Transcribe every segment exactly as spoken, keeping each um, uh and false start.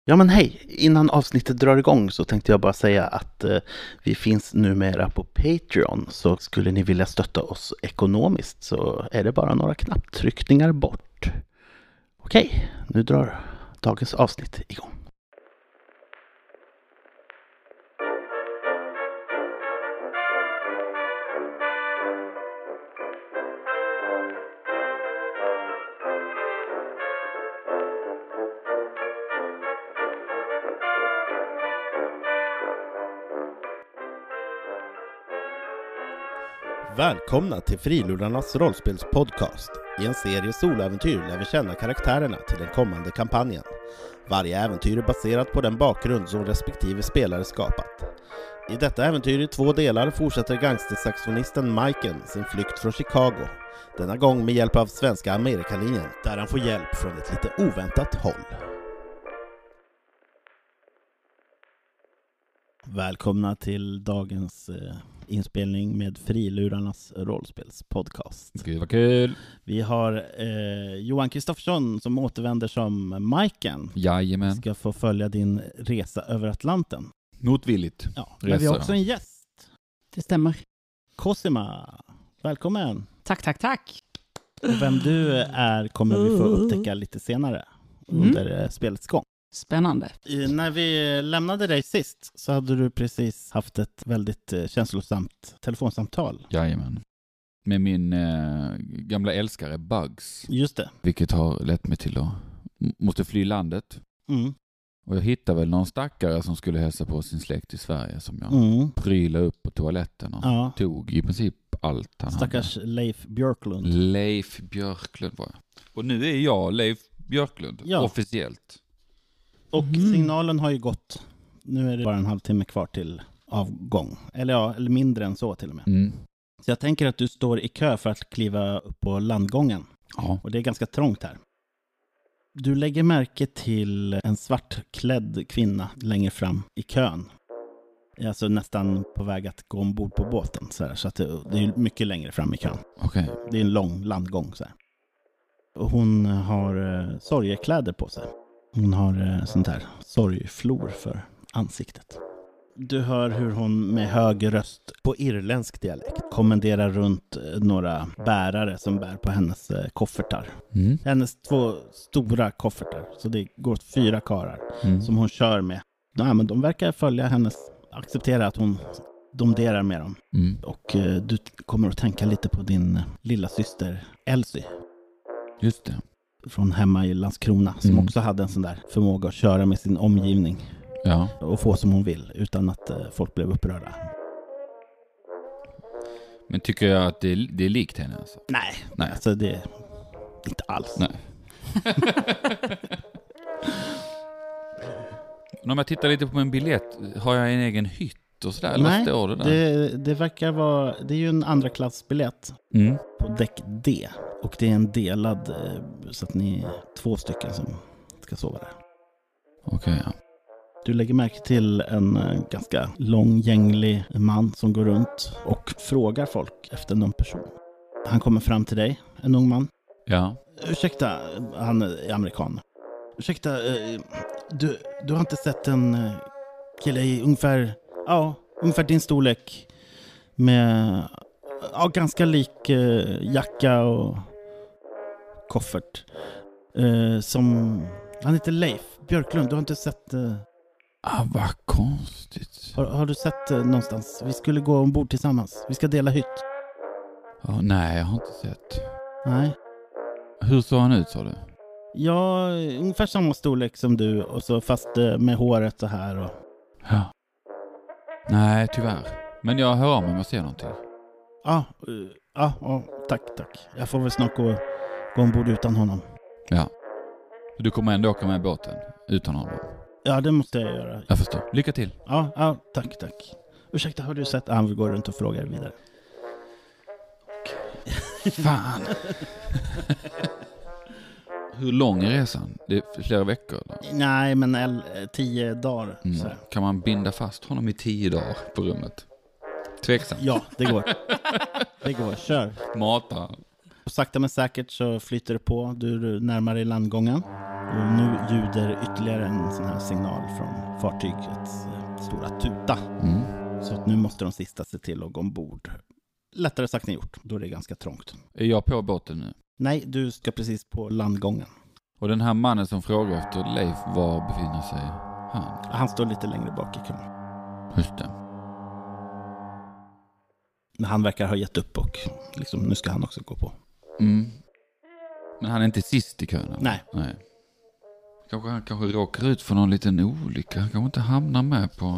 Ja men hej, innan avsnittet drar igång så tänkte jag bara säga att eh, vi finns numera på Patreon, så skulle ni vilja stötta oss ekonomiskt så är det bara några knapptryckningar bort. Okej, nu drar dagens avsnitt igång. Välkomna till Frilurarnas rollspelspodcast. I en serie soloäventyr lär vi känna karaktärerna till den kommande kampanjen. Varje äventyr är baserat på den bakgrund som respektive spelare skapat. I detta äventyr i två delar fortsätter gangstersaxofonisten Maiken sin flykt från Chicago. Denna gång med hjälp av svenska Amerikalinjen, där han får hjälp från ett lite oväntat håll. Välkomna till dagens eh, inspelning med Frilurarnas rollspelspodcast. Gud vad kul! Vi har eh, Johan Kristoffersson som återvänder som Maiken. Jajamän. Ska få följa din resa över Atlanten. Motvilligt. Ja, men vi har också en gäst. Det stämmer. Cosima, välkommen! Tack, tack, tack! Och vem du är kommer vi få upptäcka lite senare Mm. under spelets gång. Spännande. I, när vi lämnade dig sist så hade du precis haft ett väldigt eh, känslosamt telefonsamtal. Jajamän. Med min eh, gamla älskare Bugs. Just det. Vilket har lett mig till att m- måste fly landet. Mm. Och jag hittade väl någon stackare som skulle hälsa på sin släkt i Sverige som jag Mm. prylade upp på toaletten och Ja. tog i princip allt han Stackars hade. Leif Björklund. Leif Björklund var jag. Och nu är jag Leif Björklund, Ja. officiellt. Och Mm. signalen har ju gått. Nu är det bara en halvtimme kvar till avgång. Eller ja, eller mindre än så till och med. Mm. Så jag tänker att du står i kö för att kliva upp på landgången. Ja. Och det är ganska trångt här. Du lägger märke till en svartklädd kvinna längre fram i kön. Alltså nästan på väg att gå ombord på båten. Så, här, så att det, det är mycket längre fram i kön. Okej. Det är en lång landgång. Så här. Och hon har eh, sorgekläder på sig. Hon har eh, sånt här sorgflor för ansiktet. Du hör hur hon med hög röst på irländsk dialekt kommenderar runt eh, några bärare som bär på hennes eh, koffertar. Mm. Hennes två stora koffertar. Så det går åt fyra karar Mm. som hon kör med. Ja, men de verkar följa hennes, acceptera att hon domderar med dem. Mm. Och eh, du kommer att tänka lite på din eh, lilla syster Elsie Just det. från hemma i Landskrona som Mm. också hade en sån där förmåga att köra med sin omgivning Ja. och få som hon vill utan att eh, folk blev upprörda. Men tycker jag att det är, det är likt henne alltså? Nej, Nej. alltså det är inte alls. Nej. Om jag tittar lite på min biljett, har jag en egen hytt och sådär? Eller vad Nej, står det där? det, det verkar vara, det är ju en andra klassbiljett Mm. på däck D och det är en delad eh, så att ni är två stycken som ska sova där. Okej, ja. Du lägger märke till en eh, ganska långgänglig man som går runt och frågar folk efter någon person. Han kommer fram till dig, en ung man. Ja. Ursäkta, han är amerikan. Ursäkta, eh, du, du har inte sett en eh, kille i ungefär, ja, ungefär din storlek med ja, ganska lik eh, jacka och koffert. Eh, som, han heter Leif Björklund, du har inte sett... Eh, Ah, vad konstigt. har, har du sett eh, någonstans? Vi skulle gå ombord tillsammans. Vi ska dela hytt. Ja, nej, jag har inte sett. Nej. Hur såg han ut, sa du? Ja, ungefär samma storlek som du och så fast eh, med håret så här och... Ja. Nej, tyvärr. Men jag hör om om jag ser någonting. Ja, eh, ja, ja, tack, tack. Jag får väl snart gå, gå ombord utan honom. Ja. Du kommer ändå åka med båten utan honom. Ja, det måste jag göra. Jag förstår. Lycka till. Ja, ja, tack, tack. Ursäkta, har du sett? Han vill gå runt och fråga vidare. Fan. Hur lång är resan? Det är flera veckor, eller? Nej, men el, tio dagar. Mm. Så här. Kan man binda fast honom i tio dagar på rummet? Tveksamt. Ja, det går. Det går, kör. Mata. Och sakta men säkert så flyter det på. Du är närmare i landgången. Och nu ljuder ytterligare en sån här signal från fartygets stora tuta. Mm. Så att nu måste de sista se till att gå ombord. Lättare sagt än gjort, då är det ganska trångt. Är jag på båten nu? Nej, du ska precis på landgången. Och den här mannen som frågar efter Leif, var befinner sig han? Han står lite längre bak i kön. Just det. Men han verkar ha gett upp och liksom, nu ska han också gå på. Mm. Men han är inte sist i kön? Eller? Nej. Nej. Kanske han kanske råkar ut för någon liten olycka. Han kanske inte hamnar med på...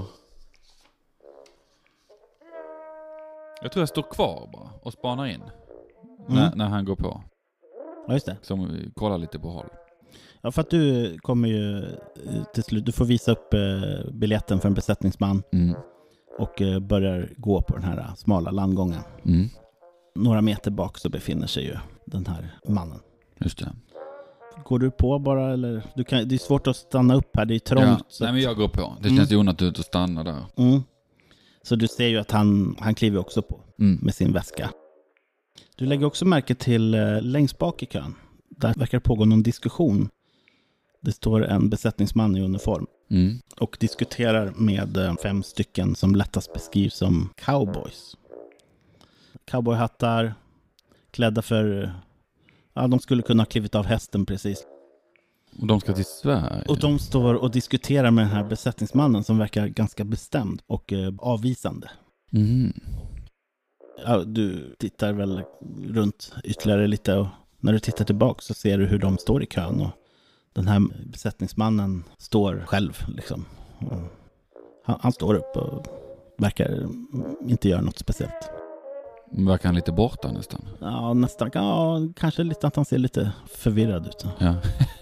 Jag tror jag står kvar bara och spanar in. Mm. När, när han går på. Ja, just det. Som kollar lite på håll. Ja, för att du kommer ju till slut, du får visa upp eh, biljetten för en besättningsman Mm. och eh, börjar gå på den här smala landgången. Mm. Några meter bak så befinner sig ju den här mannen. Just det. Går du på bara eller? Du kan, det är svårt att stanna upp här, det är trångt. Ja, Så nej att, men jag går på. Det Mm. känns ju onödigt att stanna där. mm. Så du ser ju att han, han kliver också på Mm. med sin väska. Du lägger också märke till eh, längst bak i kön. Där verkar pågå någon diskussion. Det står en besättningsman i uniform Mm. och diskuterar med eh, fem stycken som lättast beskrivs som cowboys. Cowboyhattar, klädda för... Ja, de skulle kunna ha klivit av hästen precis. Och de ska till Sverige. Och de står och diskuterar med den här besättningsmannen som verkar ganska bestämd och eh, avvisande. Mm. Ja, du tittar väl runt ytterligare lite och när du tittar tillbaka så ser du hur de står i kön och den här besättningsmannen står själv liksom. Och han, han står upp och verkar inte göra något speciellt. Verkar han lite borta nästan. Ja, nästan. Ja, kanske lite att han ser lite förvirrad ut. Ja.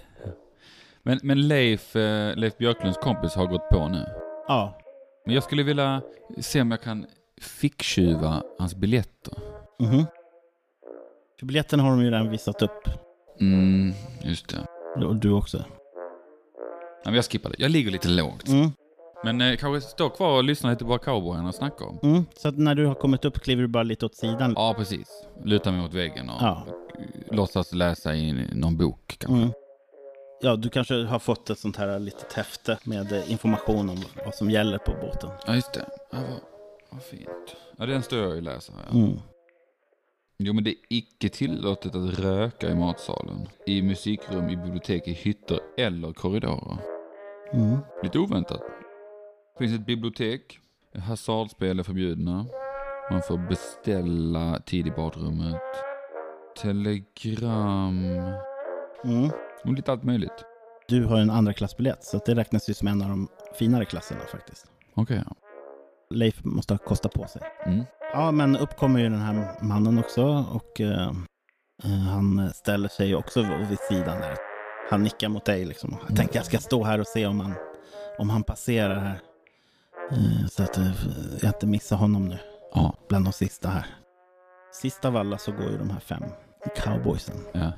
men men Leif, eh, Leif Björklunds kompis har gått på nu. Ja. Men jag skulle vilja se om jag kan ficktjuva hans biljetter. Mhm. För biljetten har de ju redan visat upp. Mm, just det. Och du också. Ja, men jag skippar det. Jag ligger lite lågt. Mm. Men eh, kanske stå kvar och lyssna lite på vad cowboyarna snackar om. Mm. Så att när du har kommit upp kliver du bara lite åt sidan. Ja, precis. Luta mig mot väggen och Ja. låtsas läsa i någon bok kanske. Mm. Ja, du kanske har fått ett sånt här litet häfte med eh, information om vad som gäller på båten. Ja, just det. Ja, vad, vad fint. Ja, den står jag och läser här. Mm. Jo, men det är icke tillåtet att röka i matsalen, i musikrum, i bibliotek, i hytter eller korridorer. Mm. Lite oväntat. Det finns ett bibliotek. Hasardspel är förbjudna. Man får beställa tid i badrummet. Telegram. Mm. Och lite allt möjligt. Du har en andra klassbiljett så att det räknas ju som en av de finare klasserna faktiskt. Okej. Okay. Leif måste ha kostat på sig. Mm. Ja, men uppkommer ju den här mannen också och eh, han ställer sig också vid sidan där. Han nickar mot dig liksom. Jag tänker jag ska stå här och se om han, om han passerar här. Eh, så att eh, jag inte missar honom nu. Ja. Bland de sista här. Sist av alla så går ju de här fem cowboysen. Ja.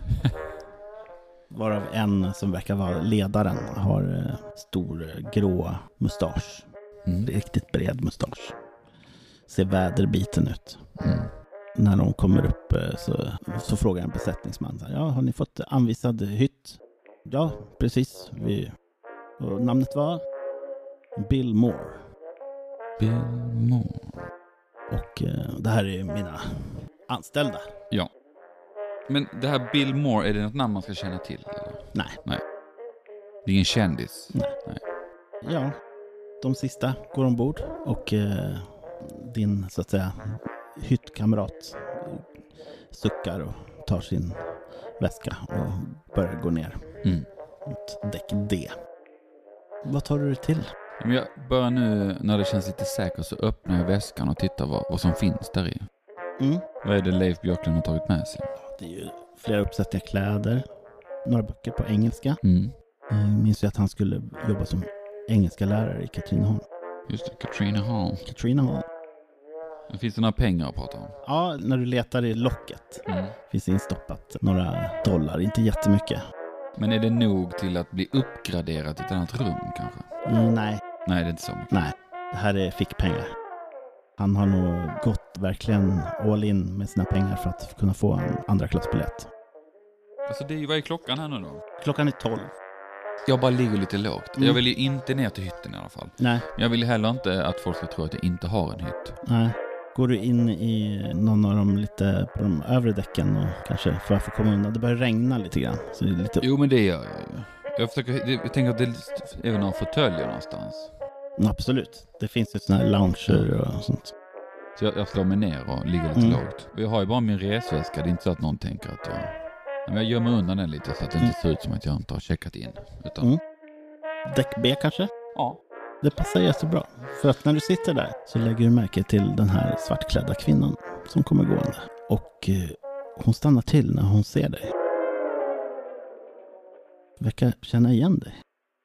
Varav en som verkar vara ledaren har eh, stor eh, grå mustasch. Mm. Riktigt bred mustasch. Ser väderbiten ut. Mm. När de kommer upp eh, så, så frågar en besättningsman. Så här, ja, har ni fått anvisad hytt? Ja, precis. Vi, och namnet var Bill Moore. Bill Moore. Och eh, det här är mina anställda. Ja. Men det här Bill Moore, är det något namn man ska känna till? Eller? Nej. Nej. Det är ingen kändis. Nej. Nej. Ja, de sista går ombord och eh, din så att säga hyttkamrat suckar och tar sin väska och börjar gå ner Mm. mot däck D. Vad tar du dig till? Men jag börjar nu, när det känns lite säkert, så öppnar jag väskan och tittar vad, vad som finns där i. Mm. Vad är det Leif Björklund har tagit med sig? Det är ju flera uppsättningar kläder, några böcker på engelska. Mm. Jag minns ju att han skulle jobba som engelska lärare i Katrineholm. Just det, Katrineholm. Katrineholm. Finns det några pengar att prata om? Ja, när du letar i locket Mm. finns instoppat några dollar, inte jättemycket. Men är det nog till att bli uppgraderat i ett annat rum kanske? Mm, nej, Nej, det är inte så mycket. nej. Det här är fickpengar. Han har nog gått verkligen all in med sina pengar för att kunna få en andra klassbiljett. Alltså det är ju, vad är klockan här nu då? Klockan är tolv. Jag bara ligger lite lågt. Mm. Jag vill ju inte ner till hytten i alla fall. Nej. Jag vill heller inte att folk ska tro att jag inte har en hytt. Nej. Går du in i någon av dem lite på de övre däcken och kanske för att få komma undan? Det börjar regna lite grann. Så det är lite... Jo, men det gör jag ju. Jag, försöker, jag tänker att det är väl någon fåtöljer någonstans. Absolut. Det finns ju sådana här lounger och sånt. Så jag, jag slår mig ner och ligger lite Mm. lågt. Och jag har ju bara min resväska. Det är inte så att någon tänker att jag... Men jag gömmer undan den lite så att det inte ser ut som att jag inte har checkat in. Utan... Mm. Däck B kanske? Ja. Det passar jättebra. För att när du sitter där så lägger du märke till den här svartklädda kvinnan som kommer gående. Och eh, hon stannar till när hon ser dig. Verkar känna igen dig.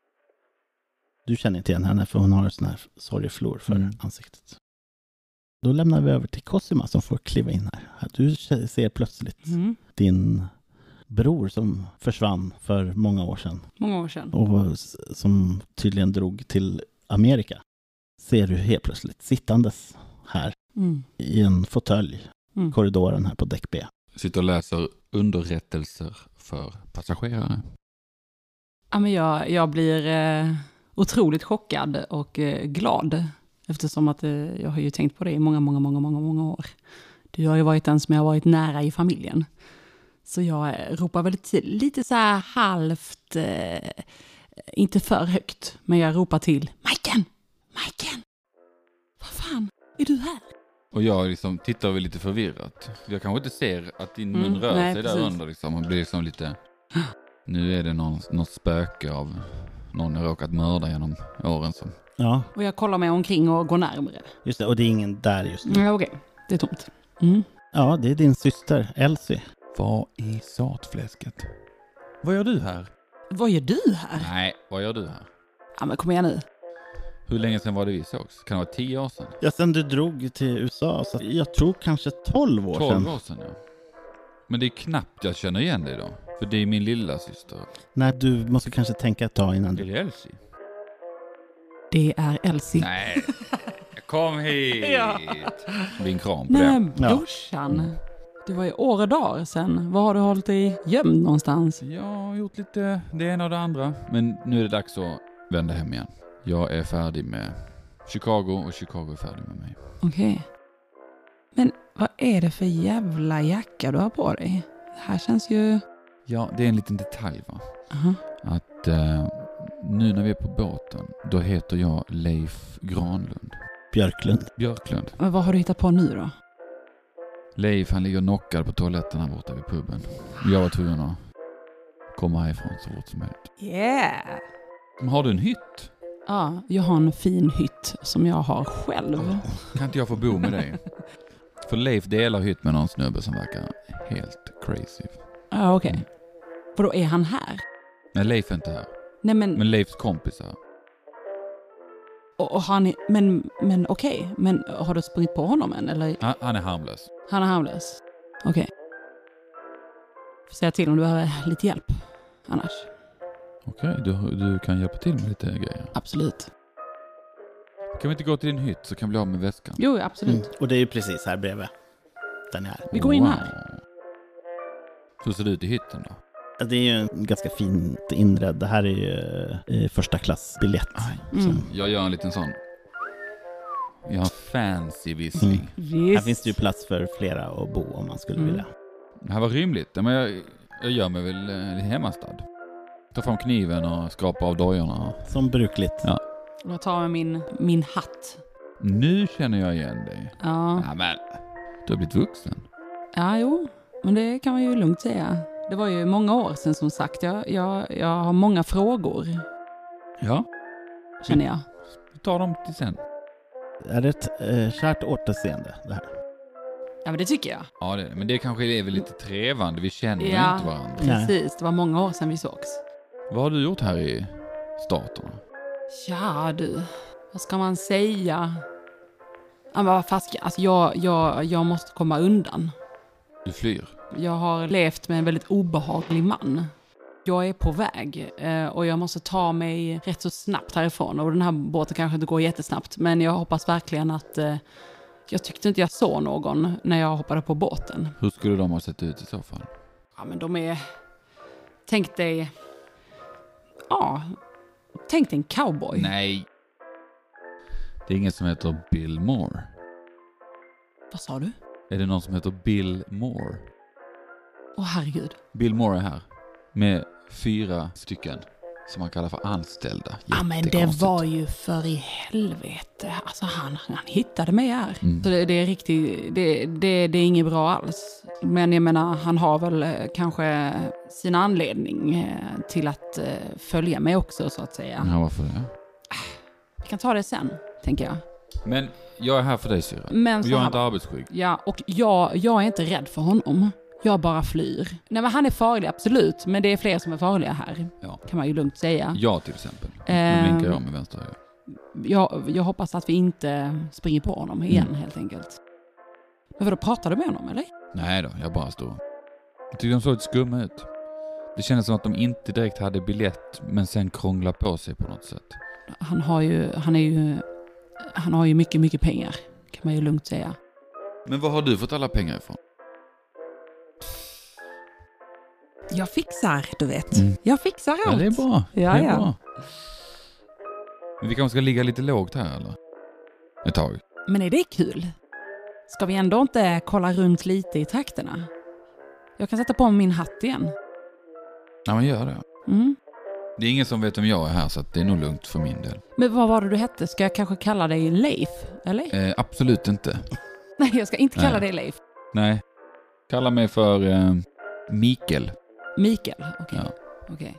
Du känner inte igen henne för hon har en sån här sorgeflor för Mm. ansiktet. Då lämnar vi över till Cosima som får kliva in här. Du ser plötsligt Mm. din bror som försvann för många år sedan. Många år sedan. Och s- som tydligen drog till Amerika. Ser du helt plötsligt sittandes här Mm. i en fåtölj Mm. korridoren här på däck B. Sitter och läser underrättelser för passagerare. Ja, men jag, jag blir eh, otroligt chockad och eh, glad. Eftersom att eh, jag har ju tänkt på det i många, många, många, många, många år. Du har ju varit den som jag har varit nära i familjen. Så jag eh, ropar väl till, lite så här halvt, eh, inte för högt. Men jag ropar till, Majken! Majken! Vad fan, är du här? Och jag liksom tittar väl lite förvirrat. Jag kanske inte ser att din mun Mm, rör nej, sig precis. där under. Liksom. Man blir liksom lite... Nu är det någon, något spöke av någon jag råkat mörda genom åren. Som... Ja, Och jag kollar mig omkring och går närmare. just det. Och det är ingen där just nu. Ja, okej. Det är tomt. Mm. Ja, det är din syster Elsie. Vad i satfläsket? Vad gör du här? Vad gör du här? Nej, vad gör du här? Ja, men kom igen nu. Hur länge sedan var det vi sågs? Kan det vara tio år sedan? Ja, sen du drog till U S A. Så jag tror kanske tolv år Tolv sedan. år sedan, ja. Men det är knappt jag känner igen dig då. För det är min lilla syster. Nej, du måste kanske tänka ett tag innan Är du... det Elsie? Det är Elsie. Nej. Kom hit. Ja. Min kram på Nej, det. men brorsan. Det var ju år och dagar sedan. Vad har du hållit dig gömd någonstans? Jag har gjort lite det ena och det andra. Men nu är det dags att vända hem igen. Jag är färdig med Chicago och Chicago är färdig med mig. Okej. Men vad är det för jävla jacka du har på dig? Det här känns ju... Ja, det är en liten detalj va. Aha. Att eh, nu när vi är på båten, då heter jag Leif Granlund. Björklund. Björklund. Men vad har du hittat på nu då? Leif, han ligger knockad på toaletten här borta vid puben. Jag var tvungen att komma härifrån så fort som möjligt. Yeah! Men har du en hytt? Ja, jag har en fin hytt som jag har själv. Kan inte jag få bo med dig? För Leif delar hytt med någon snubbe som verkar helt crazy. Ja, okej. Okay. Och då är han här? Nej, Leif är inte här. Nej, men... Men Leifs kompis är här. Och, och han är... Men, men okej. Okay. Men har du sprungit på honom än? Eller? Han, han är harmlös. Han är harmlös. Okej. Okay. Får säga till om du behöver lite hjälp. Annars. Okej, okay, du, du kan hjälpa till med lite grejer. Absolut. Kan vi inte gå till din hytt så kan vi bli av med väskan? Jo, absolut. Mm. Och det är ju precis här bredvid. Den är här. Vi går in här. Hur ser det ut i hytten då? Det är ju en ganska fint inredd. Det här är ju eh, första klassbiljett. Aj. Mm. Jag gör en liten sån. Jag har en fancy vissling. Mm. Här finns det ju plats för flera att bo om man skulle Mm. vilja. Det här var rymligt. Men jag, jag gör mig väl eh, hemmastad. Ta fram kniven och skrapa av dojorna. Som brukligt. Ja. Jag tar med min, min hatt. Nu känner jag igen dig. Ja. Ja, men du har blivit vuxen. Ja, jo. Men det kan man ju lugnt säga. Det var ju många år sedan som sagt. Jag, jag, jag har många frågor, Ja, känner jag. vi tar dem till sen. Är det ett eh, kärt återseende det här? Ja, men det tycker jag. Ja, det, men det kanske är väl lite trevande. Vi känner ju Ja. inte varandra. Nej. Precis, det var många år sedan vi sågs. Vad har du gjort här i staterna? Ja, du. Vad ska man säga? Ja, men vad fast, alltså jag, jag, jag måste komma undan. Du flyr. Jag har levt med en väldigt obehaglig man. Jag är på väg eh, och jag måste ta mig rätt så snabbt härifrån. Och den här båten kanske inte går jättesnabbt. Men jag hoppas verkligen att... Eh, jag tyckte inte jag såg någon när jag hoppade på båten. Hur skulle de ha sett ut i så fall? Ja, men de är... Tänk dig... Ja, tänk dig en cowboy. Nej. Det är ingen som heter Bill Moore. Vad sa du? Är det någon som heter Bill Moore? Åh herregud. Bill Moore är här. Med fyra stycken som man kallar för anställda. Ja, men det var ju för i helvete. Alltså han, han hittade mig här. Mm. Så det, det är riktigt, det, det, det är inget bra alls. Men jag menar, han har väl eh, kanske sin anledning eh, till att eh, följa mig också, så att säga. Ja, varför det? Vi kan ta det sen, tänker jag. Men jag är här för dig, syra. Men och så jag är här- inte arbetsskygg. Ja, och jag, jag är inte rädd för honom. Jag bara flyr. Nej, men han är farlig, absolut. Men det är fler som är farliga här. Ja. Kan man ju lugnt säga. Jag till exempel. Nu Ehm, blinkar jag med vänster öga. Jag, jag hoppas att vi inte springer på honom igen, Mm. helt enkelt. Men vadå, pratar du med honom, eller? Nej då, jag bara står. Jag tyckte de såg lite skumma ut. Det kändes som att de inte direkt hade biljett, men sen krångla på sig på något sätt. Han har ju, han är ju, han har ju mycket, mycket pengar. Kan man ju lugnt säga. Men var har du fått alla pengar ifrån? Jag fixar, du vet. Mm. Jag fixar allt. Ja, det är bra. Ja, det är ja. bra. Men vi kanske ska ligga lite lågt här, eller? Ett tag. Men är det kul? Ska vi ändå inte kolla runt lite i trakterna? Jag kan sätta på min hatt igen. Ja, men gör det. Mm. Det är ingen som vet om jag är här, så att det är nog lugnt för min del. Men vad var det du hette? Ska jag kanske kalla dig Leif? Eller? Eh, absolut inte. Nej, jag ska inte kalla Nej. dig Leif. Nej. Kalla mig för eh, Mikael. Mikael, okej. Ja. Okej.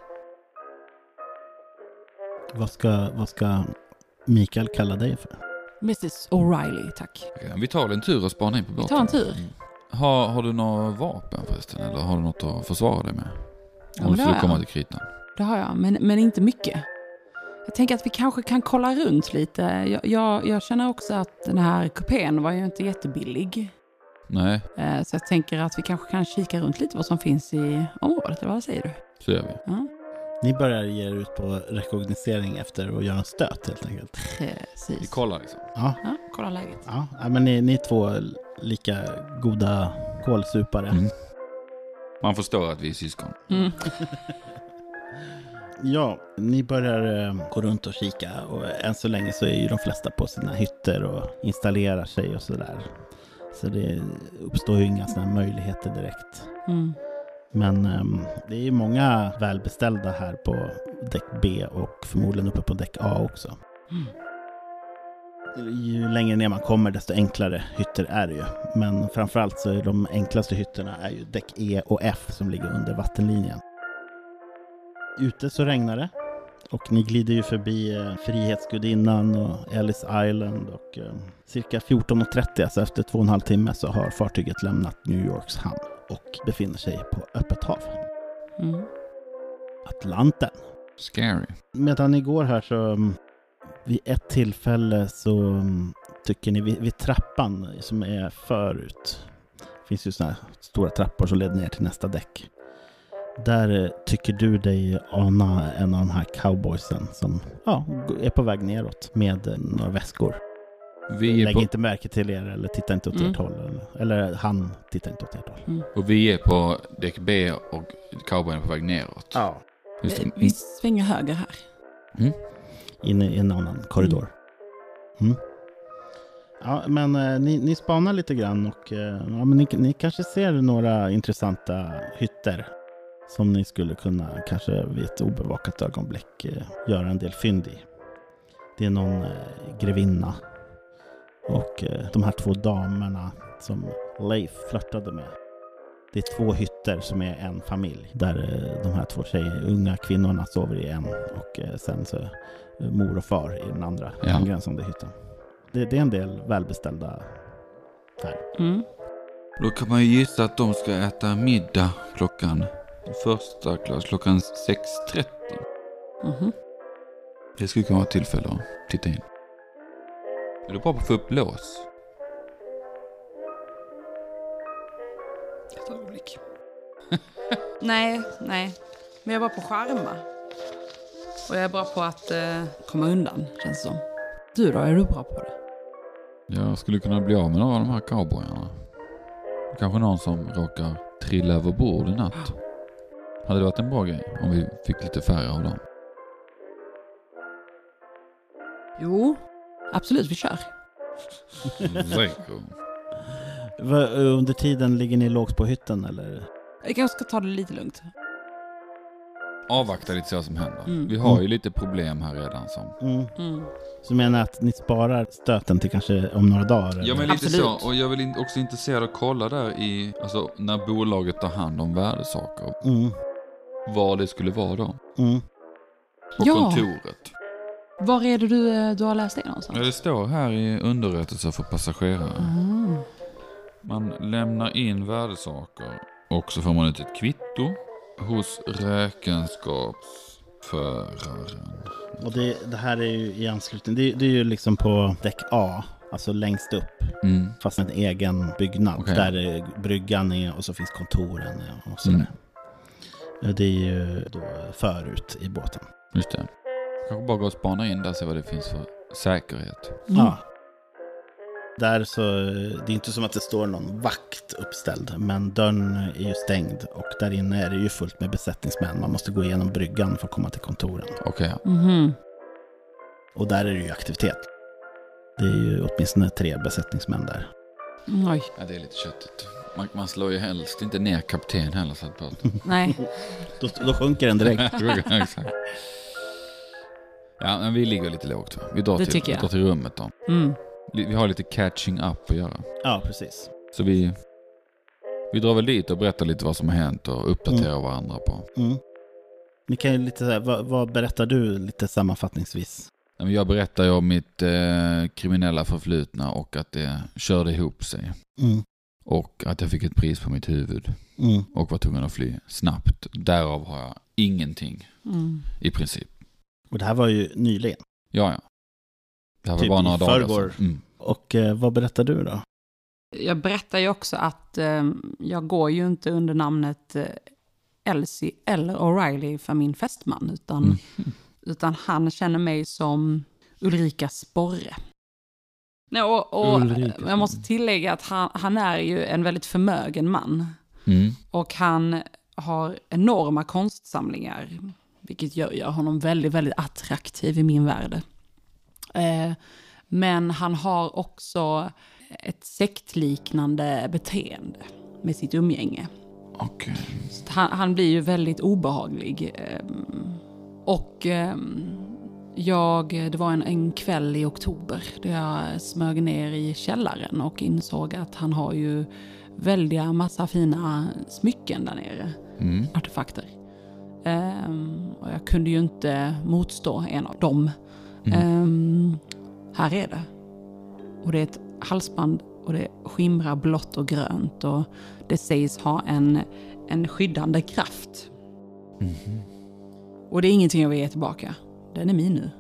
Vad ska, vad ska Mikael kalla dig för? missus O'Reilly, tack. Okej, vi tar en tur och spanar in på båten. tar en tur. Mm. Har, har du några vapen förresten? Eller har du något att försvara dig med? Ja, Om men du det har skulle komma jag. till kritan. Det har jag, men, men inte mycket. Jag tänker att vi kanske kan kolla runt lite. Jag, jag, jag känner också att den här kupén var ju inte jättebillig. Nej, Eh, Så jag tänker att vi kanske kan kika runt lite vad som finns i området. Eller vad säger du? så gör vi. Ja, Ni börjar ge er ut på rekognosering efter att göra en stöt helt enkelt. Vi precis. kollar liksom. Ja, Ja, kolla läget. ja. ja men ni, ni är två lika goda kålsupare. Mm. Man förstår att vi är syskon. Mm. Ja, ni börjar eh, gå runt och kika och än så länge så är ju de flesta på sina hytter och installerar sig och sådär. Så det uppstår ju inga sådana möjligheter direkt. Mm. Men ehm, det är ju många välbeställda här på däck B och förmodligen uppe på däck A också. Mm. Ju längre ner man kommer desto enklare hytter är det ju. Men framförallt så är de enklaste hytterna är ju däck E och F som ligger under vattenlinjen. Ute så regnar det och ni glider ju förbi eh, Frihetsgudinnan och Ellis Island och eh, cirka fjorton och trettio, alltså efter två och en halv timme så har fartyget lämnat New Yorks hamn och befinner sig på öppet hav. Mm. Atlanten. Scary. Medan ni går här så um, vid ett tillfälle så um, tycker ni vid, vid trappan som är förut. Det finns ju såna här stora trappor som leder ner till nästa däck. Där eh, tycker du dig ana en av de här cowboysen som ja, är på väg neråt med eh, några väskor. Vi är Lägg på, inte märke till er eller titta inte åt Mm. ert håll. Eller, eller han tittar inte åt ert håll. och vi är på däck B och cowboyen är på väg neråt. Ja. Just det. Vi, vi svänger höger här. Inne i en annan korridor. Mm. Ja, men eh, ni, ni spanar lite grann och eh, ja, men ni, ni kanske ser några intressanta hytter som ni skulle kunna kanske vid ett obevakat ögonblick eh, göra en del fynd i. Det är någon eh, grevinna och eh, de här två damerna som Leif flörtade med. Det är två hytter som är en familj där eh, de här två tjejer, unga kvinnorna sover i en och eh, sen så eh, mor och far i den andra Ja. angränsande hytten. Det, det är en del välbeställda här. Mm. Då kan man ju gissa att de ska äta middag klockan första klass klockan sex trettio. Mhm. Det skulle kunna vara ett tillfälle att titta in. Är du bra på att få upp lås? Ett ögonblick. nej, nej. Men jag är bra på skärma. Och jag är bra på att eh, komma undan, känns det som. Du då, är du bra på det? Jag skulle kunna bli av med några av de här cowboyarna. Kanske någon som råkar trilla över bord i natt. Hade det varit en bra grej om vi fick lite färre av dem? Jo, absolut, vi kör. Under tiden ligger ni lågt på hytten eller? Jag kanske ska ta det lite lugnt. Avvakta lite så som händer. Mm. Vi har ju lite problem här redan. Som. Mm. Mm. Så menar att ni sparar stöten till kanske om några dagar? Eller? Ja, men lite Absolut. så. Och jag vill också intresserad att kolla där i, alltså när bolaget tar hand om värdesaker. Mm. Vad det skulle vara då. Mm. På Ja. kontoret. Var är det du, du har läst det någonstans? Ja, det står här i underrättelser för passagerare. Mm. Man lämnar in värdesaker och så får man ut ett kvitto hos räkenskapsföraren. Och det, det här är ju i anslutning, det, det är ju liksom på däck A, alltså längst upp, Mm. fast med en egen byggnad. Okej. Där är bryggan är och så finns kontoren och sådär. Mm. Det är ju då förut i båten. Just det. Kanske bara gå och spana in där och se vad det finns för säkerhet. Mm. Ja. Där så, det är inte som att det står någon vakt uppställd, men dörren är ju stängd och där inne är det ju fullt med besättningsmän. Man måste gå igenom bryggan för att komma till kontoren. Okej. Mhm. Och där är det ju aktivitet. Det är ju åtminstone tre besättningsmän där. Oj, Ja, det är lite köttigt. Man, man slår ju helst inte ner kapten heller så att på. nej. Då, då sjunker den direkt. Exakt. Ja, men vi ligger lite lågt. Va? Vi drar, Det till, tycker vi jag. drar till rummet då. Mm. Vi har lite catching up att göra. Ja, precis. Så vi, vi drar väl dit och berättar lite vad som har hänt och uppdaterar varandra på. Mm. Ni kan ju lite så här, vad, vad berättar du lite sammanfattningsvis? Ja, men jag berättar ju om mitt eh, kriminella förflutna och att det körde ihop sig. Mm. Och att jag fick ett pris på mitt huvud Mm. och var tvungen att fly snabbt. Därav har jag ingenting Mm. i princip. Och det här var ju nyligen. Ja, ja. Det här var Typ bara några i dagar förrgår. sedan. Mm. Och eh, vad berättar du då? Jag berättar ju också att eh, jag går ju inte under namnet eh, Elsie eller O'Reilly för min fästman, utan, Mm. utan han känner mig som Ulrika Sporre. Nej, och, och Ulrika Sporre. jag måste tillägga att han, han är ju en väldigt förmögen man. Mm. Och han har enorma konstsamlingar, vilket gör, gör honom väldigt, väldigt attraktiv i min värld. Eh, men han har också ett sektliknande beteende med sitt umgänge. Okej. Så att han, han blir ju väldigt obehaglig. Eh, och eh, jag, det var en, en kväll i oktober där jag smög ner i källaren och insåg att han har ju väldiga massa fina smycken där nere. Mm. Artefakter. Um, och jag kunde ju inte motstå en av dem. Mm. Um, här är det. Och det är ett halsband och det skimrar blått och grönt och det sägs ha en, en skyddande kraft. Mm. Och det är ingenting jag vill ge tillbaka. Den är min nu.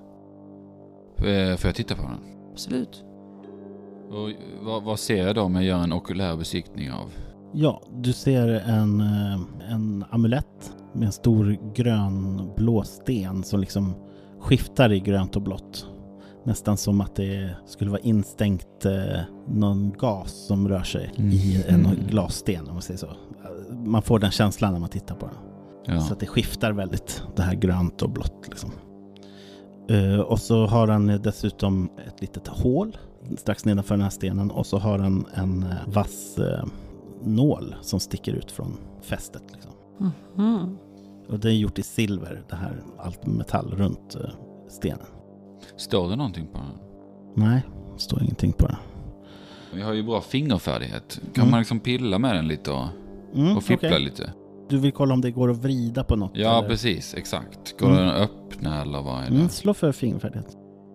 Eh, Får jag titta på den? Absolut. Och vad, vad ser jag då om jag gör en okulär besiktning av? Ja, du ser en, eh, en amulett med en stor grön blå sten som liksom skiftar i grönt och blått. Nästan som att det skulle vara instängt eh, någon gas som rör sig Mm. i en Mm. glassten, om man säger så. Man får den känslan när man tittar på den. Ja. Så att det skiftar väldigt, det här grönt och blått liksom. Uh, och så har han dessutom ett litet hål strax nedanför den här stenen och så har han en uh, vass uh, nål som sticker ut från fästet liksom. Mhm. Och det är gjort i silver, det här allt metall runt uh, stenen. Står det någonting på den? Nej, det står ingenting på den. Vi har ju bra fingerfärdighet. Kan Mm. man liksom pilla med den lite och, Mm, och fippla okej. lite? Du vill kolla om det går att vrida på något? Ja, eller? precis. Exakt. Går Mm. den att öppna eller vad är det? Mm, slå för fingerfärdighet.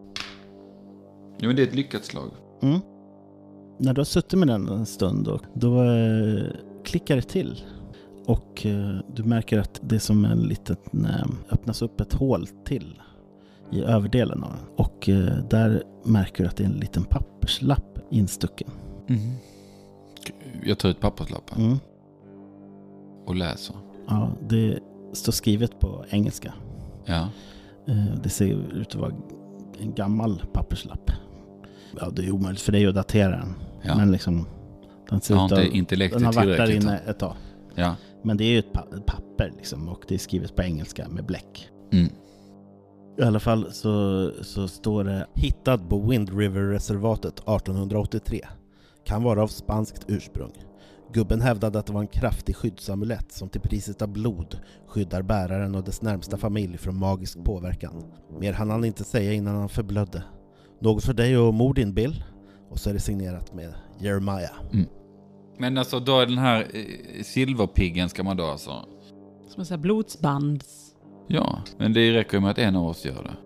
Ja, men det är ett lyckat slag. Mm. När du har suttit med den en stund då, då eh, klickar det till. Och eh, du märker att det är som en liten, eh, öppnas upp ett hål till i överdelen av den. Och eh, där märker du att det är en liten papperslapp instucken. Mm. Jag tar ut papperslappen Mm. och läser. Ja, det står skrivet på engelska. Ja. Eh, det ser ut att vara en gammal papperslapp. Ja, det är omöjligt för dig att datera den. Ja. Men liksom, den ser Jag har ut inte att, intellektet den har varit där tillräckligt. inne ett tag. Ja. Men det är ju ett pa- papper liksom, och det är skrivet på engelska med bläck. Mm. I alla fall så, så står det hittad på Wind River-reservatet arton åttiotre. Kan vara av spanskt ursprung. Gubben hävdade att det var en kraftig skyddsamulett som till priset av blod skyddar bäraren och dess närmsta familj från magisk påverkan. Mer hann han inte säga innan han förblödde. Något för dig och mord din, Bill. Och så är det signerat med Jeremiah. Mm. Men alltså då är den här eh, silverpiggen ska man då alltså... Som en sån här blodsbands. Ja, men det räcker ju med att en av oss gör det.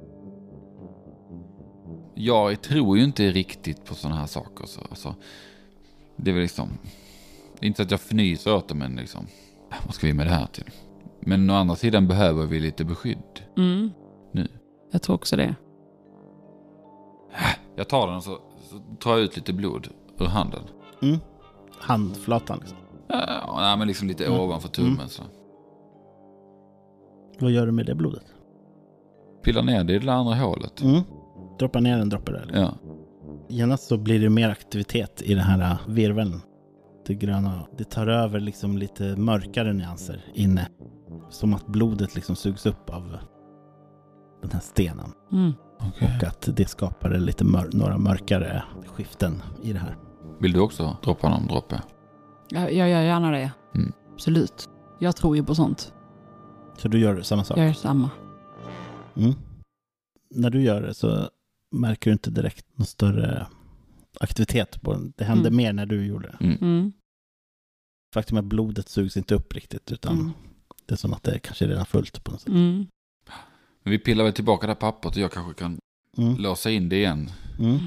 Jag tror ju inte riktigt på såna här saker. Så, alltså, det är väl liksom... Det är inte så att jag fnyser åt det, men liksom... Vad ska vi med det här till? Men å andra sidan behöver vi lite beskydd. Mm. Nu. Jag tror också det. Jag tar den och så, så tar jag ut lite blod ur handen. Mm. Handflatan liksom. Ja, nej, men liksom lite Mm. ovanför tummen Mm. så. Vad gör du med det blodet? Pillar ner det i det andra hålet. Mm. Droppar ner en droppe där. Liksom. Ja. Genast så blir det mer aktivitet i den här virveln. Det gröna. Det tar över liksom lite mörkare nyanser inne. Som att blodet liksom sugs upp av den här stenen. Mm. Okay. Och att det skapar lite mör- några mörkare skiften i det här. Vill du också droppa någon droppe? Jag, jag gör gärna det. Mm. Absolut. Jag tror ju på sånt. Så du gör samma sak? Jag gör samma. Mm. När du gör det så märker du inte direkt någon större aktivitet på den. Det hände Mm. mer när du gjorde det. Mm. Mm. Faktum är att blodet sugs inte upp riktigt utan Mm. det är som att det är kanske redan fullt på något sätt. Mm. Men vi pillar väl tillbaka det här pappret och jag kanske kan Mm. låsa in det igen. Mm.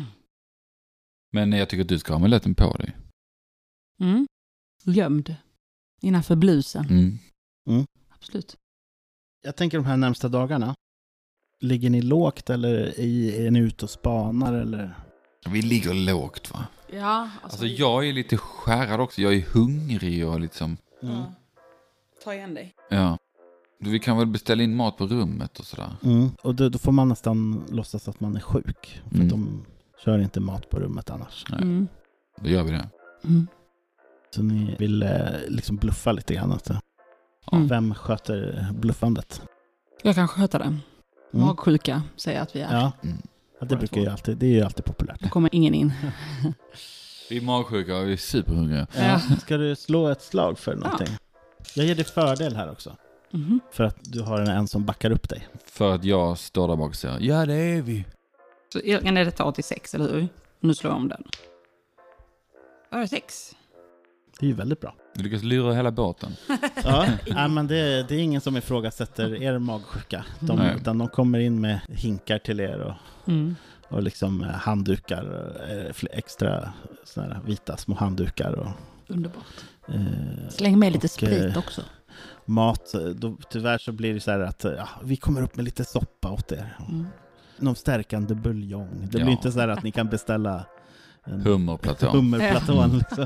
Men jag tycker att du ska ha amuletten på dig. Mm. Gömd. Innanför blusen. Mm. Absolut. Jag tänker de här närmsta dagarna. Ligger ni lågt eller är, är ni ute och spanar eller? Vi ligger lågt, va? Ja. Alltså jag är lite skärrad också. Jag är hungrig och liksom... Mm. Ta igen dig. Ja. Vi kan väl beställa in mat på rummet och sådär. Mm. Och då, då får man nästan låtsas att man är sjuk. För Mm. att de kör inte mat på rummet annars. Nej. Mm. Då gör vi det. Mm. Så ni vill eh, liksom bluffa lite grann. Alltså. Mm. Vem sköter bluffandet? Jag kan sköta det. Mm. Magsjuka säger att vi är. Ja, Mm. ja det brukar ju alltid, det är ju alltid populärt. Då kommer ingen in. Vi är magsjuka och vi är superhungriga. Ja. Ska du slå ett slag för någonting? Jag ger dig fördel här också. Mhm. För att du har en, en som backar upp dig. För att jag står där bak och säger, ja det är vi. Så egen är det åttiosex, eller hur? Nu slår jag om den. åttiosex. Det är ju väldigt bra. Du lyckas lura hela båten. Ja, ja men det, det är ingen som ifrågasätter er magsjuka. De, Nej. utan de kommer in med hinkar till er och, Mm. och liksom handdukar. Och fl- extra såna här vita små handdukar. Och, Underbart. eh, Släng med lite och, sprit eh, också. mat. Då, tyvärr så blir det så här att ja, vi kommer upp med lite soppa åt er. Mm. Någon stärkande buljong. Det Ja. blir inte så här att ni kan beställa en Hummerplatå. hummerplatån. Liksom.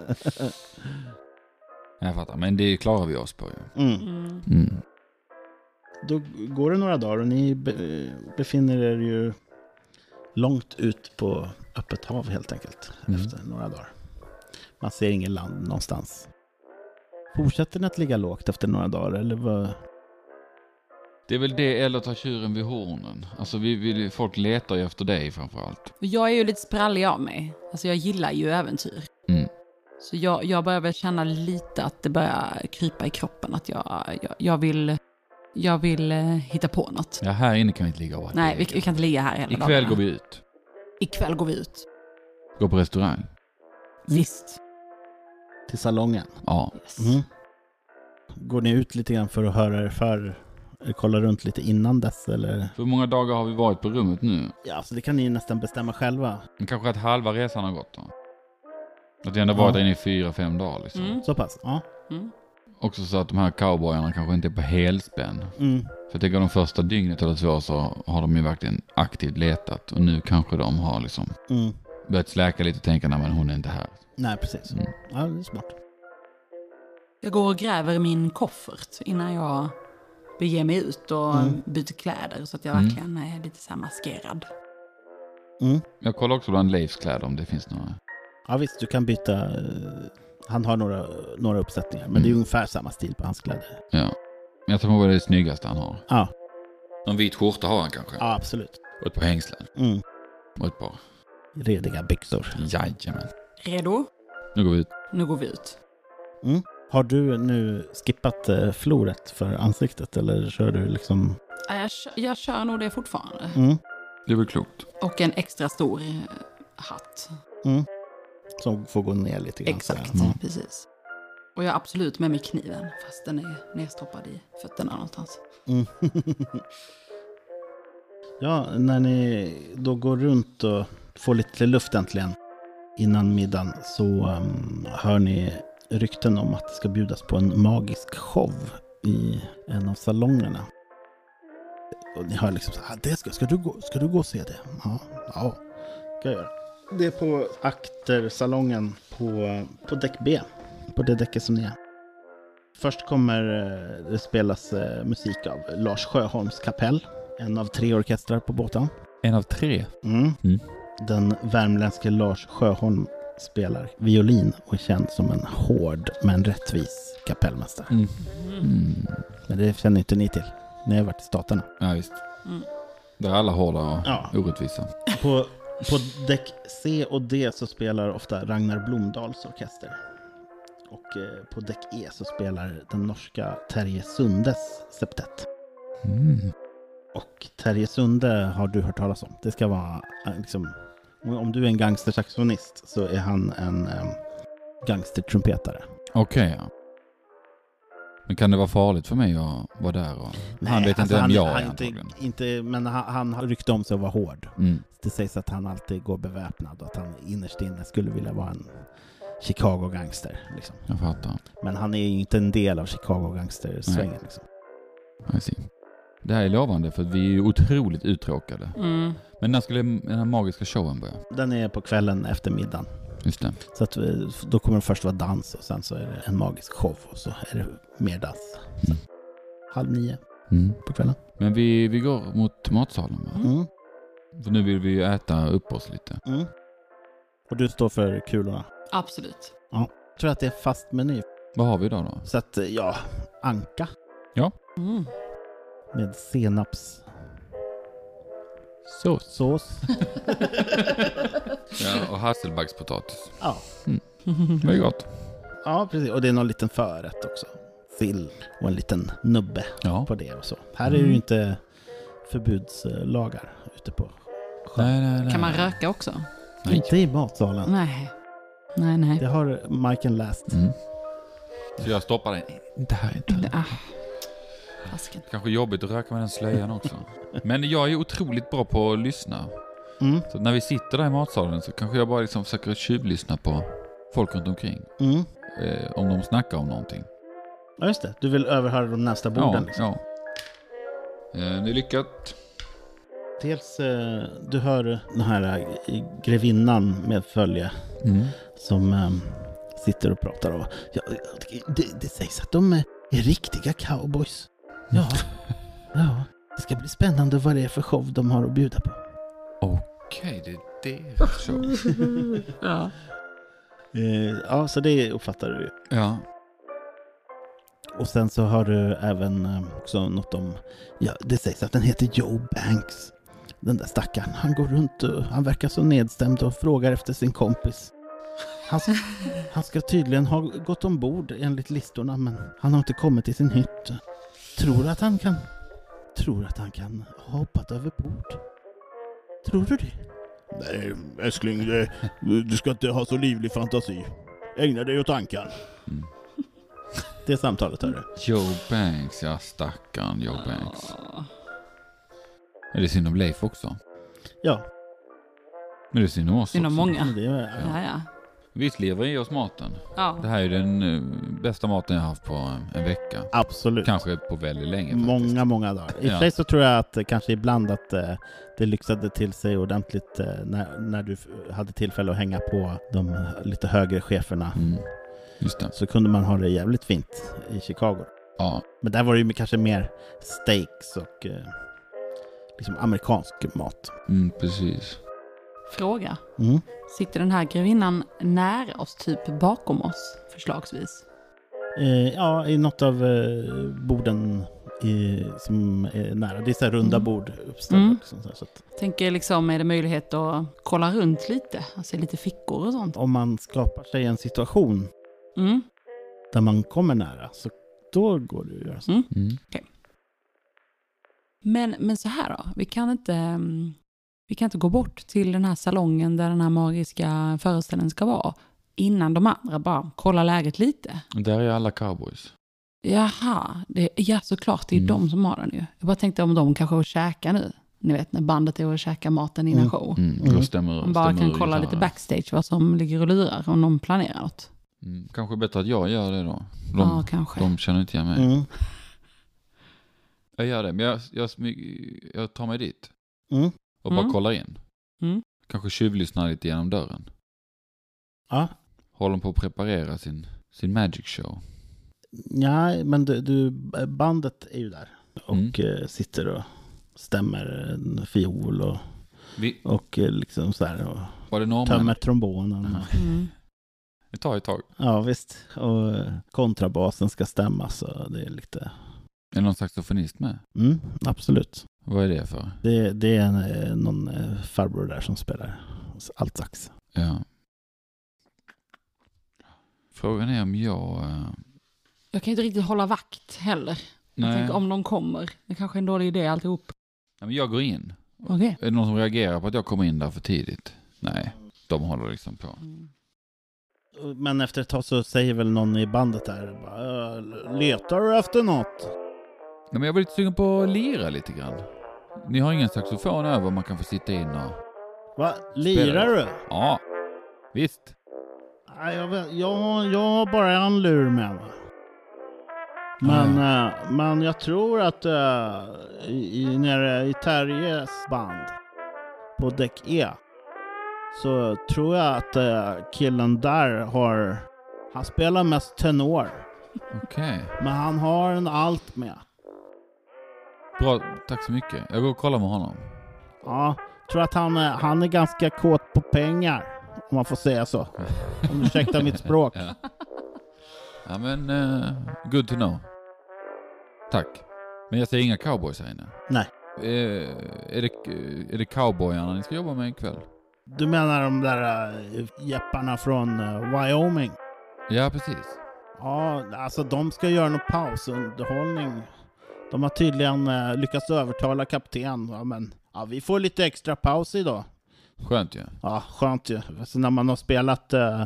Jag fattar, men det klarar vi oss på ju. Mm. Mm. Mm. Då går det några dagar och ni be- befinner er ju långt ut på öppet hav helt enkelt Mm. efter några dagar. Man ser ingen land någonstans. Fortsätter ni att ligga lågt efter några dagar eller vad? Det är väl det eller ta tjuren vid hornen. Alltså vi, vi, folk letar ju efter dig framförallt. Jag är ju lite sprallig av mig. Alltså jag gillar ju äventyr. Mm. Så jag, jag börjar väl känna lite att det börjar krypa i kroppen. Att jag, jag, jag vill, jag vill eh, hitta på något. Ja, här inne kan vi inte ligga och Nej, vi, vi kan inte ligga här hela Ikväll dagarna. går vi ut. Ikväll går vi ut. Går på restaurang. Visst. Till salongen? Ja. Yes. Mm. Går ni ut lite grann för att höra er för? Eller kolla runt lite innan dess eller? För hur många dagar har vi varit på rummet nu? Ja, så det kan ni nästan bestämma själva. Men kanske att halva resan har gått då. Att vi ändå Ja. varit där inne i fyra, fem dagar liksom. Mm. Så pass? Ja. Mm. Också så att de här cowboyarna kanske inte är på helspänn. Mm. För jag tänker de första dygnet eller två så har de ju verkligen aktivt letat. Och nu kanske de har liksom Mm. börjat släka lite och tänka, nej men hon är inte här. Nej, precis. Mm. Ja, det är smart. Jag går och gräver min koffert innan jag beger mig ut och Mm. byter kläder. Så att jag Mm. verkligen är lite så här maskerad. Mm. Jag kollar också bland Leifs kläder om det finns några. Ja visst, du kan byta. eh, Han har några, några uppsättningar. Men Mm. det är ungefär samma stil på hans kläder. Ja. Men jag tror nog det är det snyggaste han har. Ja. Någon vit skjorta har han kanske. Ja, absolut. Och ett par hängslen. Mm. Och ett par. Rediga byxor. Jajamän. Redo? Nu går vi ut. Nu går vi ut. Mm. Har du nu skippat eh, floret för ansiktet eller kör du liksom... Ja, Jag, kör- jag kör nog det fortfarande. Mm. Det är väl klokt. Och en extra stor eh, hatt. Mm. Som får gå ner lite grann. Exakt, Mm. precis. Och jag har absolut med mig kniven, fast den är nedstoppad i fötterna någonstans. Mm. Ja, när ni då går runt och får lite luft äntligen innan middagen så um, hör ni rykten om att det ska bjudas på en magisk show i en av salongerna. Och ni hör liksom så här, det ska, ska, du gå, ska du gå och se det? Ja, ja, ska jag göra. Det är på aktersalongen på, på däck B, på det däcket som ni är. Först kommer eh, det spelas eh, musik av Lars Sjöholms kapell, en av tre orkestrar på båten. En av tre. Mm. Mm. Den värmländske Lars Sjöholm spelar violin och är känd som en hård men rättvis kapellmästare. Mm. Mm. Men det känner inte ni till. Ni har varit i Staterna. Ja, visst. Mm. Där är alla hårda och Ja. orättvisa. På, på däck C och D så spelar ofta Ragnar Blomdals orkester. Och eh, på däck E så spelar den norska Terje Sundes septett. Mm. Och Terje Sunde har du hört talas om. Det ska vara eh, liksom, om du är en gangstersaxofonist så är han en eh, gangstertrumpetare. Okej, ja. Men kan det vara farligt för mig att vara där? Och... Nej, han vet alltså inte vem han, jag han är inte, antagligen. inte, men han, han har rykte om sig att vara hård. Mm. Det sägs att han alltid går beväpnad och att han innerst inne skulle vilja vara en Chicago-gangster. Liksom. Jag fattar. Men han är ju inte en del av Chicago-gangster-svängen. Liksom. I see. Det här är lovande för att vi är ju otroligt uttråkade. Mm. Men när skulle den här magiska showen börja? Den är på kvällen efter middagen. Just det. Så att vi, då kommer det först vara dans och sen så är det en magisk show och så är det mer dans. Så, Mm. halv nio Mm. på kvällen. Men vi, vi går mot matsalen, va? Mm. För nu vill vi ju äta upp oss lite. Mm. Och du står för kulorna. Absolut. Jag tror att det är fast meny. Vad har vi då då? Så att, ja, anka Mm. med senaps Sås. sås. Ja, och hasselbackspotatis. Ja. Det är gott. Ja, precis. Och det är någon liten förrätt också. Sill och en liten nubbe Ja. på det och så. Här är det ju inte förbudslagar ute på sjön. Nej, nej, nej. Kan man röka också? Nej. Inte i matsalen. Nej. Nej, nej. Det har Michael läst. Mm. Så jag stoppar den. Det här är inte. Ah. Fasken. Kanske jobbigt att röka med den slöjan också. Men jag är otroligt bra på att lyssna. Mm. Så när vi sitter där i matsalen så kanske jag bara liksom försöker tjuvlyssna på folk runt omkring. Mm. Eh, om de snackar om någonting. Ja, just det. Du vill överhöra de nästa borden. Ja, liksom. ja. Eh, det är lyckat. Dels, eh, du hör den här eh, grevinnan med följe Mm. som eh, sitter och pratar. Och, ja, det, det sägs att de är, är riktiga cowboys. Ja. Ja, det ska bli spännande vad det är för show de har att bjuda på. Okej, det är det. Så. Ja. Eh, ja, så det uppfattar du. Ja. Och sen så har du även eh, också något om, ja, det sägs att den heter Joe Banks. Den där stackaren, han går runt och han verkar så nedstämd och frågar efter sin kompis. Han, han ska tydligen ha gått ombord enligt listorna, men han har inte kommit till sin hytt. Tror att han kan, tror att han kan ha hoppat över bord. Tror du det? Nej, älskling, det, du ska inte ha så livlig fantasi. Ägna dig åt ankan. Mm. Det är samtalet, hörru. Joe Banks, ja, stackarn Joe Banks. Ah. Är det synd om Leif också? Ja, Men det är synd om oss Synd om också. många. det är, Ja, ja. Vi lever i oss maten. Ja. Det här är den uh, bästa maten jag har haft på en vecka. absolut. Kanske på väldigt länge faktiskt. Många, många dagar. I och Ja. för sig så tror jag att eh, kanske ibland att eh, det lyxade till sig ordentligt eh, när, när du f- hade tillfälle att hänga på de eh, lite högre cheferna. Mm. Just det. Så kunde man ha det jävligt fint i Chicago. Ja. Men där var det ju kanske mer steaks och eh, liksom amerikansk mat. Mm, precis. Fråga. Mm. Sitter den här grevinnan nära oss, typ bakom oss, förslagsvis? Eh, ja, i något av eh, borden i, som är nära. Det är så här runda Mm. bord uppställda. Mm. Liksom, så, här, så att Tänker liksom, är det möjlighet att kolla runt lite? Alltså lite fickor och sånt. om man skapar sig en situation Mm. där man kommer nära, så då går det att göra så. Mm. Mm. Men, men så här då, vi kan inte mm, vi kan inte gå bort till den här salongen där den här magiska föreställningen ska vara innan de andra bara kollar läget lite. Där är alla cowboys. Jaha, det, ja såklart, det är Mm. de som har den ju. Jag bara tänkte om de kanske är och käkar nu. Ni vet när bandet är och käkar maten innan Mm. show. Mm. Mm. Då stämmer, Man bara stämmer kan ur kolla gitarrer. lite backstage vad som ligger och lurar om de planerar något. Mm. Kanske bättre att jag gör det då. De, Ja, kanske. de känner inte igen mig. Mm. Jag gör det, men jag, jag, smyg, jag tar mig dit. Mm. Och bara Mm. kollar in. Mm. Kanske tjuvlyssnar lite genom dörren. Ja. Håller på att preparera sin, sin magic show. Ja, men du, du, bandet är ju där och Mm. eh, sitter och stämmer en fiol och, Vi, och eh, liksom så här och var det norrmän? tömmer trombonen. Ja. Mm. Det tar ett tag. Ja, visst. Och eh, kontrabasen ska stämmas, så det är lite... Är det någon saxofonist med? Mm, absolut. Vad är det för? Det, det är en, eh, någon eh, farbror där som spelar allt sax. Ja. Frågan är om jag... eh, Jag kan inte riktigt hålla vakt heller. Jag Nej. tänker om de kommer. Det kanske är en dålig idé alltihop. Ja, men jag går in. Okej. Är det någon som reagerar på att jag kommer in där för tidigt? Nej, de håller liksom på. Mm. Men efter ett tag så säger väl någon i bandet där bara, "Äh, letar du efter något?" Ja, men jag var lite sugen på att lira lite grann. Ni har ingen saxofon över man kan få sitta in och... Va? Lirar du? Ja, visst. Nej, jag, vet, jag, jag har bara en lur med mig. Men, eh, men jag tror att eh, i, i, nere i Terjes band på däck E så tror jag att eh, killen där har, han spelar mest tenor, Okej. men han har en alt med. Bra, tack så mycket. Jag går och kollar med honom. Ja, tror att han, är- han är ganska kåt på pengar, om man får säga så. Om du ursäktar mitt språk. Ja, ja men uh, good to know. Tack. Men jag ser inga cowboys här inne. Nej. Eh, är, det, är det cowboyarna ni ska jobba med ikväll? Du menar de där uh, jepparna från uh, Wyoming? Ja, precis. Ja, alltså de ska göra någon pausunderhållning. De har tydligen uh, lyckats övertala kapten. Ja, men ja, vi får lite extra paus idag. Skönt ju. Ja, skönt ju. Alltså, när man har spelat uh,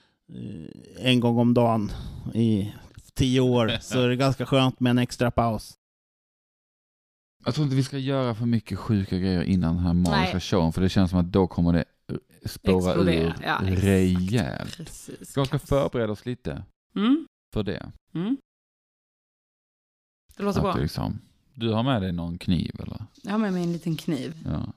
en gång om dagen i tio år så är det ganska skönt med en extra paus. Jag tror inte vi ska göra för mycket sjuka grejer innan den här magiska Nej. showen. För det känns som att då kommer det spåra Explodera. ur Ja, exakt. rejält. Precis. Så jag ska förbereda oss lite Mm. för det. Mm. Det låter Att bra. det liksom, du har med dig någon kniv eller? Jag har med mig en liten kniv. Ja.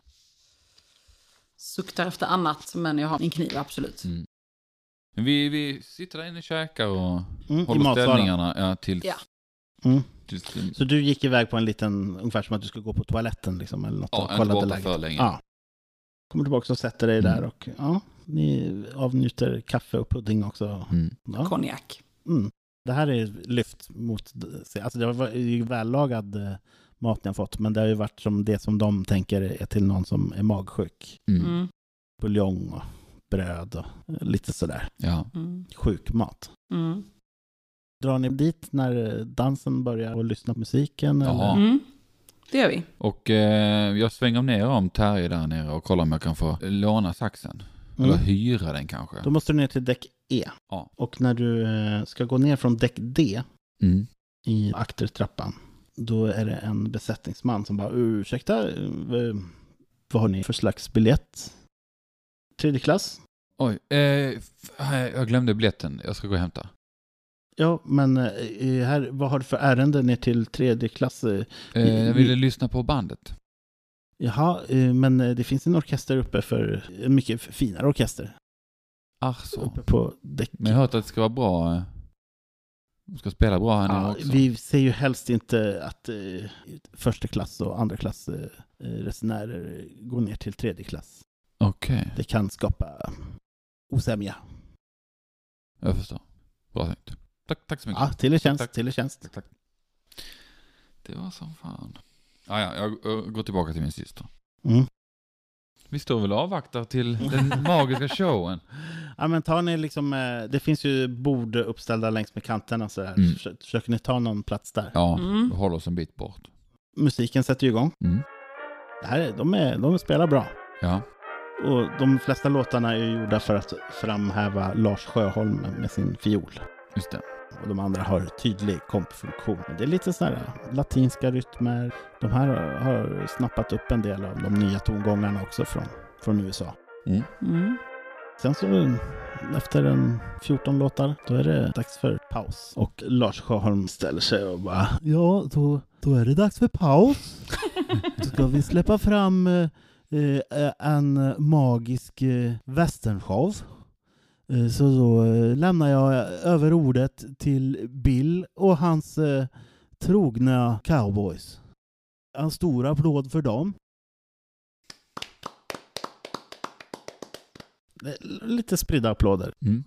Suktar efter annat, men jag har en kniv, absolut. Mm. Men vi, vi sitter där inne och käkar och Mm, i håller matsalen. ställningarna ja, tills, Ja. Mm. tills, tills Så du gick iväg på en liten, ungefär som att du skulle gå på toaletten liksom, eller något, ja, och inte kollade borta läget. för länge. Ja. Kommer tillbaka och sätter dig där Mm. och ja, ni avnjuter kaffe och pudding också. Mm. Ja. Konjak. Mm. Det här är lyft mot, alltså det var ju vällagad eh, mat ni har fått, men det har ju varit som det som de tänker är till någon som är magsjuk. Mm. Mm. Buljong och bröd och lite sådär. Ja. Mm. Sjuk mat. Mm. Drar ni dit när dansen börjar och lyssna på musiken? Ja. Eller? Mm. Det gör vi. Och eh, jag svänger ner om Terje där nere och kollar om jag kan få låna saxen. Mm. Eller hyra den kanske. Då måste du ner till däck E. Ja. Och när du eh, ska gå ner från däck D Mm. i aktertrappan, då är det en besättningsman som bara, ursäkta, eh, vad har ni för slags biljett? Tredje klass? Oj, eh, f- jag glömde biljetten. Jag ska gå och hämta. Ja, men eh, här, vad har du för ärende ner till tredje klass? Eh, Eh, jag ville lyssna på bandet. Jaha, eh, men eh, det finns en orkester uppe för, en mycket finare orkester Ah, så. uppe på däck. Men jag har hört att det ska vara bra. eh, De ska spela bra här nere Ja, också. vi ser ju helst inte att eh, första klass och andra klass eh, resenärer går ner till tredje klass. Okej, Det kan skapa osämja. jag förstår. Bra tänkt. Tack, tack så mycket. Ja, till er tjänst, Tack. till er tjänst. Tack, tack. Det var som fan. Ah, ja, jag, jag går tillbaka till min syster. Mm. Vi står väl och avvaktar till den magiska showen. Ja, men tar ni liksom, eh, det finns ju bord uppställda längs med kanterna så här. Mm. Försöker, försöker ni ta någon plats där? Ja, Mm. vi håller oss en bit bort. Musiken sätter ju igång. Mm. Det här, är- de, är, de spelar bra. Ja. Och de flesta låtarna är ju gjorda för att framhäva Lars Sjöholm med sin fiol. Just det. Och de andra har tydlig kompfunktion. Det är lite sådär latinska rytmer. De här har snappat upp en del av de nya tongångarna också från, från U S A. Mm. Mm. Sen så efter en fjorton låtar, då är det dags för paus. Och Lars Sjöholm ställer sig och bara, ja, då, då är det dags för paus. Då ska vi släppa fram eh, eh, en magisk eh, västernshow. Eh, så då eh, lämnar jag över ordet till Bill och hans eh, trogna cowboys. En stor applåd för dem. Lite spridda applåder. Mm.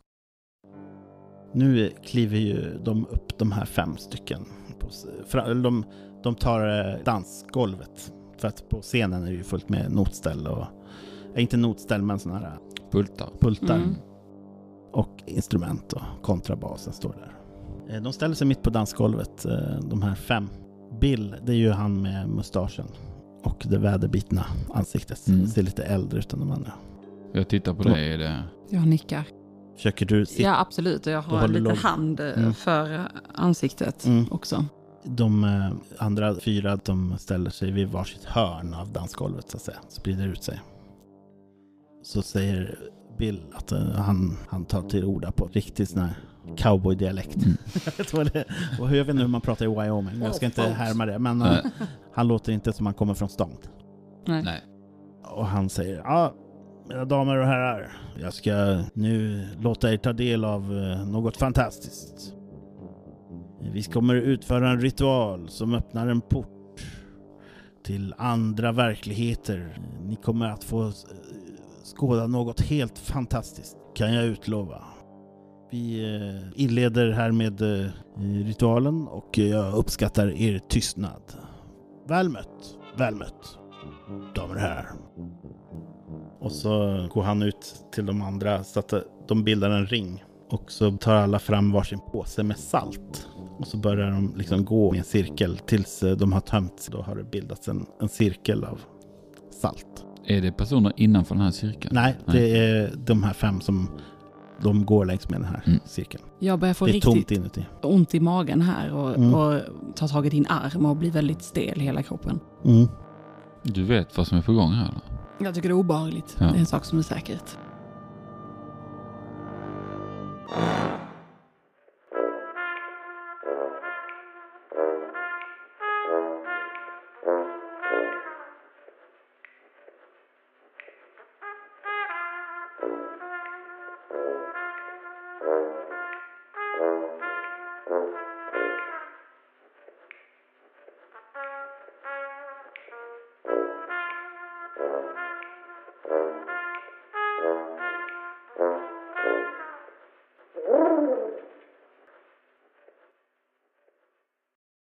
Nu kliver ju de upp de här fem stycken. På, fra, de, de tar eh, dansgolvet. För att på scenen är det ju fullt med notställ och eh, inte notställ men sådana här Bultar. pultar. Mm. Och instrument och kontrabasen står där. Eh, de ställer sig mitt på dansgolvet, eh, de här fem. Bill, det är ju han med mustaschen och det väderbitna ansiktet. Mm. Ser lite äldre ut än de andra. Jag tittar på Då- dig. Är det... Jag nickar. Försöker du sitta? Ja, absolut. Och jag Du har håller lite låg. hand eh, Mm. för ansiktet Mm. också. De eh, andra fyra, de ställer sig vid varsitt hörn av dansgolvet så att säga. Sprider ut sig. Så säger Bill att eh, han, han tar till orda på riktigt sån här cowboy-dialekt. Mm. Jag vet vad det är. Och jag vet inte hur man pratar i Wyoming. Jag ska inte härma det. Men eh, Nej. han låter inte som han kommer från stan. Nej. Nej. Och han säger, ja, mina damer och herrar, jag ska nu låta er ta del av eh, något fantastiskt. Vi kommer utföra en ritual som öppnar en port till andra verkligheter. Ni kommer att få eh, skåda något helt fantastiskt, kan jag utlova. Vi eh, inleder här med eh, ritualen och jag uppskattar er tystnad. Väl mött, väl mött, damer och herrar. Och så går han ut till de andra så att de bildar en ring. Och så tar alla fram varsin påse med salt. Och så börjar de liksom gå i en cirkel tills de har tömt. Då har det bildats en, en cirkel av salt. Är det personer innanför den här cirkeln? Nej, det är de här fem som de går längs med den här Mm. cirkeln. Jag börjar få Det är tomt riktigt inuti. ont i magen här och, Mm. och tar tag i din arm och blir väldigt stel i hela kroppen. Mm. Du vet vad som är på gång här eller? Jag tycker det är obehagligt. Ja. Det är en sak som är säkert. Thank you.